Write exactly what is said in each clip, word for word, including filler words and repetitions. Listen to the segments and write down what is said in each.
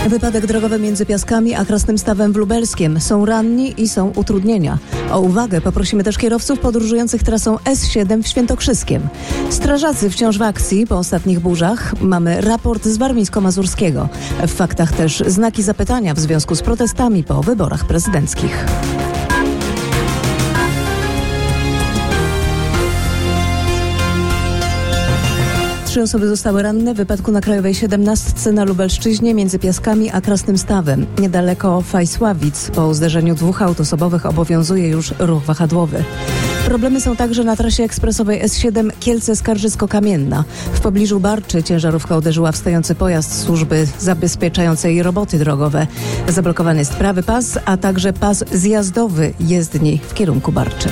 Wypadek drogowy między Piaskami a Krasnym Stawem w Lubelskiem. Są ranni i są utrudnienia. O uwagę poprosimy też kierowców podróżujących trasą S siedem w Świętokrzyskiem. Strażacy wciąż w akcji po ostatnich burzach. Mamy raport z warmińsko-mazurskiego. W faktach też znaki zapytania w związku z protestami po wyborach prezydenckich. Trzy osoby zostały ranne w wypadku na Krajowej siedemnastce na Lubelszczyźnie między Piaskami a Krasnym Stawem. Niedaleko Fajsławic po zderzeniu dwóch aut osobowych obowiązuje już ruch wahadłowy. Problemy są także na trasie ekspresowej S siedem Kielce-Skarżysko-Kamienna. W pobliżu Barczy ciężarówka uderzyła w stojący pojazd służby zabezpieczającej roboty drogowe. Zablokowany jest prawy pas, a także pas zjazdowy jezdni w kierunku Barczy.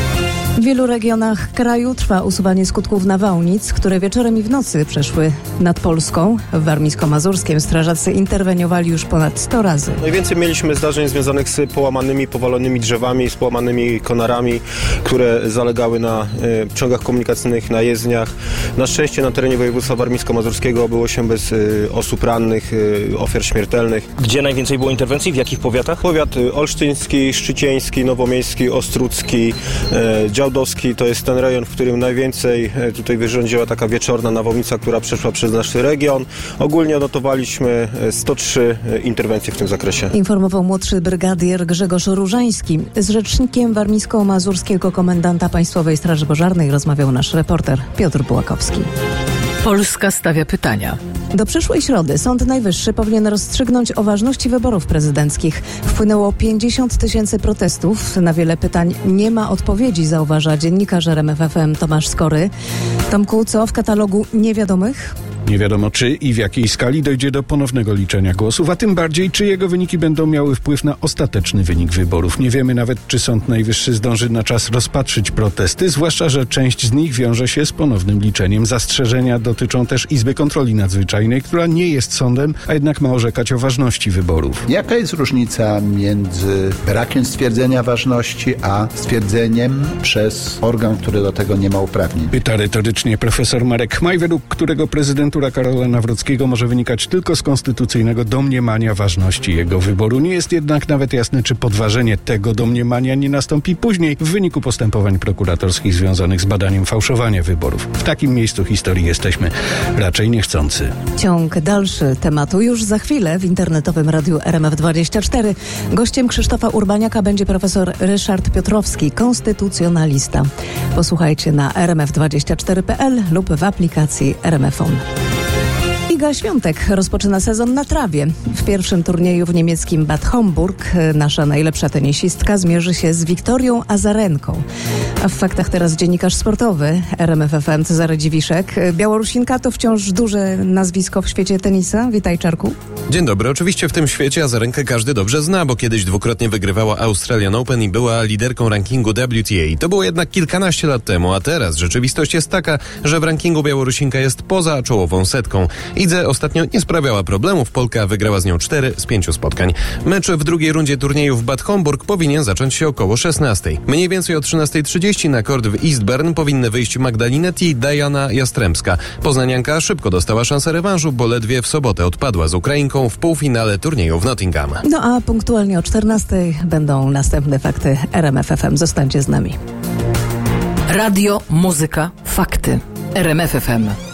W wielu regionach kraju trwa usuwanie skutków nawałnic, które wieczorem i w nocy przeszły nad Polską. W warmińsko-mazurskim strażacy interweniowali już ponad sto razy. Najwięcej mieliśmy zdarzeń związanych z połamanymi, powalonymi drzewami, z połamanymi konarami, które zalegały na y, ciągach komunikacyjnych, na jezdniach. Na szczęście na terenie województwa warmińsko-mazurskiego obyło się bez y, osób rannych, y, ofiar śmiertelnych. Gdzie najwięcej było interwencji? W jakich powiatach? Powiat y, olsztyński, szczycieński, nowomiejski, ostródzki, y, Działdowski to jest ten rejon, w którym najwięcej tutaj wyrządziła taka wieczorna nawałnica, która przeszła przez nasz region. Ogólnie odnotowaliśmy sto trzy interwencje w tym zakresie. Informował młodszy brygadier Grzegorz Różański. Z rzecznikiem warmińsko-mazurskiego komendanta Państwowej Straży Pożarnej rozmawiał nasz reporter Piotr Bułakowski. Polska stawia pytania. Do przyszłej środy Sąd Najwyższy powinien rozstrzygnąć o ważności wyborów prezydenckich. Wpłynęło pięćdziesiąt tysięcy protestów. Na wiele pytań nie ma odpowiedzi, zauważa dziennikarz R M F F M Tomasz Skory. Tomku, co w katalogu niewiadomych? Nie wiadomo, czy i w jakiej skali dojdzie do ponownego liczenia głosów, a tym bardziej, czy jego wyniki będą miały wpływ na ostateczny wynik wyborów. Nie wiemy nawet, czy Sąd Najwyższy zdąży na czas rozpatrzyć protesty, zwłaszcza, że część z nich wiąże się z ponownym liczeniem. Zastrzeżenia dotyczą też Izby Kontroli Nadzwyczajnej, która nie jest sądem, a jednak ma orzekać o ważności wyborów. Jaka jest różnica między brakiem stwierdzenia ważności, a stwierdzeniem przez organ, który do tego nie ma uprawnień? Pyta retorycznie profesor Marek Chmaj, według którego prezydentura Karola Nawrockiego może wynikać tylko z konstytucyjnego domniemania ważności jego wyboru. Nie jest jednak nawet jasne, czy podważenie tego domniemania nie nastąpi później w wyniku postępowań prokuratorskich związanych z badaniem fałszowania wyborów. W takim miejscu historii jesteśmy raczej niechcący. Ciąg dalszy tematu już za chwilę w internetowym radiu R M F dwadzieścia cztery. Gościem Krzysztofa Urbaniaka będzie profesor Ryszard Piotrowski, konstytucjonalista. Posłuchajcie na r m f dwadzieścia cztery kropka p l lub w aplikacji R M F on. Iga Świątek rozpoczyna sezon na trawie. W pierwszym turnieju w niemieckim Bad Homburg nasza najlepsza tenisistka zmierzy się z Wiktorią Azarenką. A w faktach teraz dziennikarz sportowy R M F F M Cezary Dziwiszek. Białorusinka to wciąż duże nazwisko w świecie tenisa. Witaj, Czarku. Dzień dobry. Oczywiście w tym świecie Azarenkę każdy dobrze zna, bo kiedyś dwukrotnie wygrywała Australian Open i była liderką rankingu W T A. To było jednak kilkanaście lat temu, a teraz rzeczywistość jest taka, że w rankingu Białorusinka jest poza czołową setką. Idze ostatnio nie sprawiała problemów. Polka wygrała z nią cztery z pięciu spotkań. Mecz w drugiej rundzie turnieju w Bad Homburg powinien zacząć się około szesnastej. Mniej więcej o trzynastej trzydzieści na kort w Eastbourne powinny wyjść Magdalinetti i Diana Jastremska. Poznanianka szybko dostała szansę rewanżu, bo ledwie w sobotę odpadła z Ukrainką w półfinale turnieju w Nottingham. No a punktualnie o czternastej będą następne fakty R M F F M. Zostańcie z nami. Radio, muzyka, fakty. R M F F M.